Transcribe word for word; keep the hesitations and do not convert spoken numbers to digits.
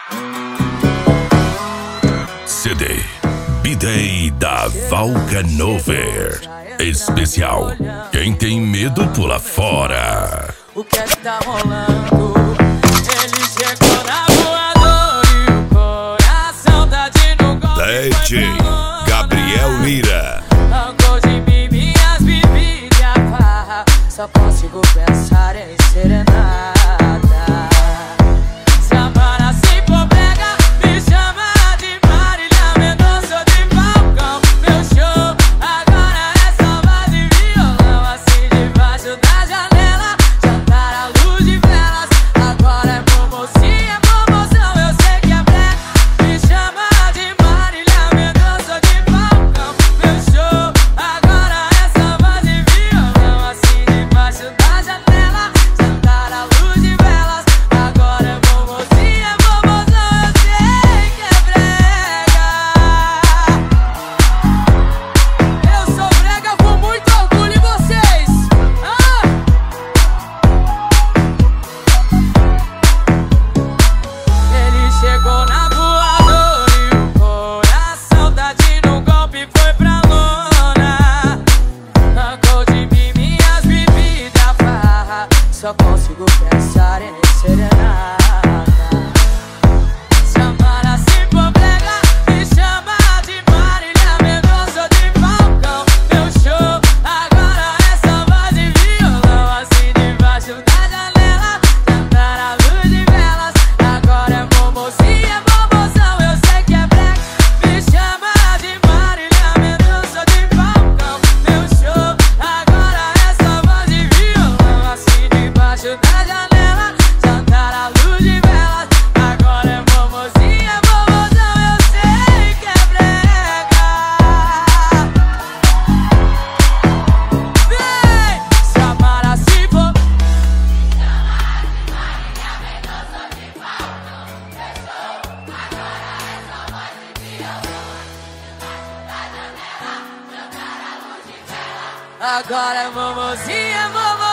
C D B-Day da Valcanover. Especial. Quem tem medo pula fora. O que é que tá rolando? Ele chegou na voadora e o coração tá de no golpe. D J Gabriel Lira. Arrancou de mim minhas bebidas e a farra. Só consigo pensar em serenata. Se amar assim for brega, me chama de Marília Mendonça de Falcão. Meu show agora é só voz e violão. Assim debaixo da janela, jantar à luz de velas. Agora é promoção, é promoção, eu sei que é brega. Me chama de Marília Mendonça de Falcão. Meu show agora é só voz e violão. Assim debaixo da janela, jantar à luz de velas. Agora é promoção, é promoção, eu sei que é brega. Eu sou brega com muito orgulho em vocês. Ah! Ele chegou na voadora e o coração tá de no golpe, foi pra lona. Arrancou de mim minhas bebidas, a farra. Só consigo pensar em serenata. Se amar assim for brega, me chama de Marília Mendonça de Falcão. Meu show agora é só voz e violão. Assim debaixo da janela, jantar à luz de velas. Agora é promoção, é promoção, eu sei que é brega. Me chama de Marília Mendonça de Falcão. Meu show agora é só voz e violão. Assim debaixo da janela, jantar à luz de velas. Agora é promoção, é promoção, eu sei que é brega. Vem! Se amar assim for. Agora é promoção, é promoção.